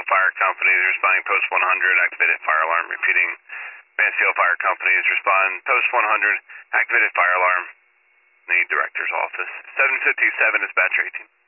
Mansfield Fire Company is responding post 100, activated fire alarm. Repeating, Mansfield Fire Company is responding post 100, activated fire alarm. The director's office. 757 dispatcher 18.